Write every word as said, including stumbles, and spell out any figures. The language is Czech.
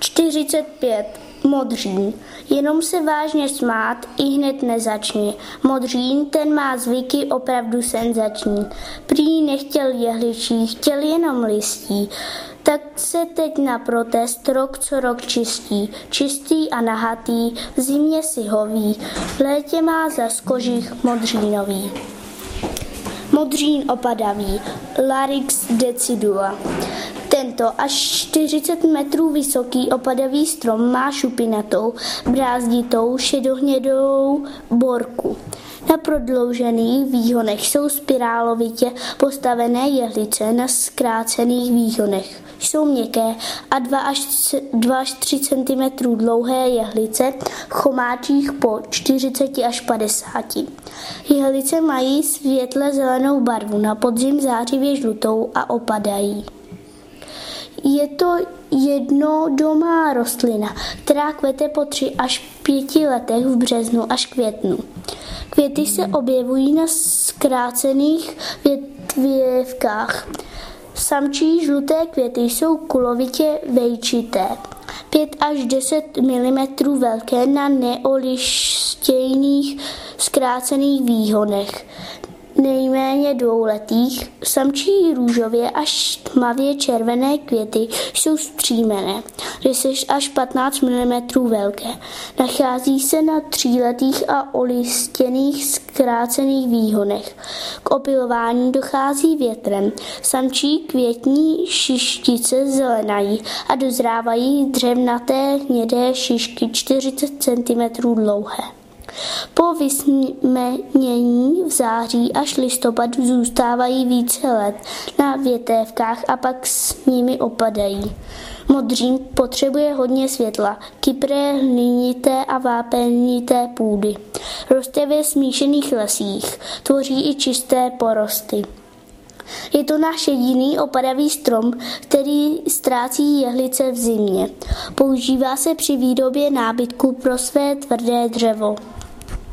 čtyřicet pět. Modřín. Jenom se vážně smát i hned nezačni. Modřín, ten má zvyky opravdu senzační. Prý nechtěl jehličí, chtěl jenom listí. Tak se teď na protest rok co rok čistí. Čistý a nahatý, v zimě si hoví. V létě má zas kožich modřínový. Modřín opadavý. Larix decidua. Tento až čtyřicet metrů vysoký opadavý strom má šupinatou, brázditou, šedohnědou borku. Na prodloužených výhonech jsou spirálovitě postavené jehlice na zkrácených výhonech. Jsou měkké a dva až tři centimetry dlouhé jehlice v chomáčích po čtyřicet až padesát. Jehlice mají světle zelenou barvu, na podzim zářivě žlutou a opadají. Je to jednodomá rostlina, která kvete po tři až pěti letech v březnu až květnu. Květy se objevují na zkrácených větvívkách. Samčí žluté květy jsou kulovitě vejčité, pět až deset milimetrů velké na neolištějných zkrácených výhonech. Nejméně dvouletých, samčí růžově až tmavě červené květy jsou zpříjmené, deset až patnáct milimetrů velké. Nachází se na tříletých a olistěných zkrácených výhonech. K opylování dochází větrem. Samčí květní šištice zelenají a dozrávají dřevnaté hnědé šišky čtyřicet centimetrů dlouhé. Po vysměnění v září až listopadu zůstávají více let na větévkách a pak s nimi opadají. Modřín potřebuje hodně světla, kypré, hlinité a vápenité půdy. Roste ve smíšených lesích, tvoří i čisté porosty. Je to náš jediný opadavý strom, který ztrácí jehlice v zimě. Používá se při výrobě nábytku pro své tvrdé dřevo.